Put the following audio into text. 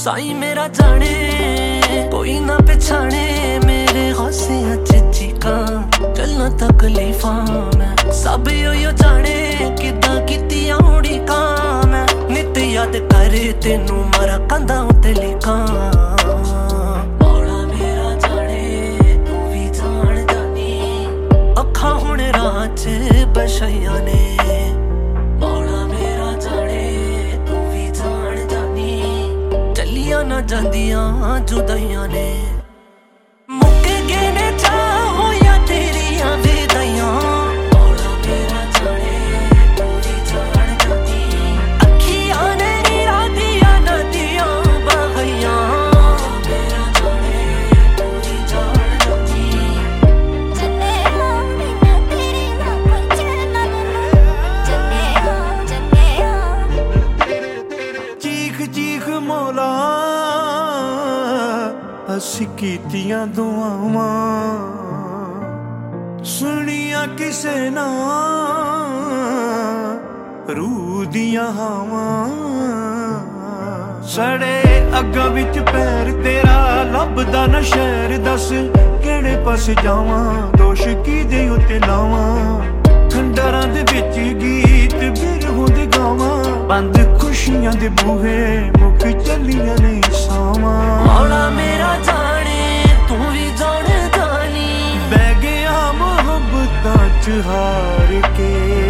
साई मेरा जाने कोई ना पछाने मेरे हौसलियां च चीकां गल्लां तकलीफां मैं सब यो जाने किदां कीतियां उड़ीकां मैं नित याद करे तेनू मरा कंधां उत्ते लिखां मौला मेरा जाने तू भी जान जानी अखां हुण राह च बछाइयां ने ना जांदियां जुदाइयां ने मुक गए ने चाहो या तेरियां विदाइयां मौला मेरा जाने तू भी जान जानी अखियां ने नीरा दिया नदियां बहैयां मौला मेरा जाने तू भी जान जानी जन्ने हो बिना तेरे ना कोई चैन जन्ने हो चीख चीख मौला असी कीतियां दुआवां सुनिया किसे ना रूह दियां हावां सड़े अग्गां विच पैर तेरा लभदा ना शहर दस केड़े पासे जावां दोष किहदे उत्ते लावां खंडरां दे विच गीत बिरहों दे गावां बंद खुशियां दे बूहे मुक चलियां ने सावां मौला मेरा जाने तू भी जान जानी बह गया मोहब्बतां च हार के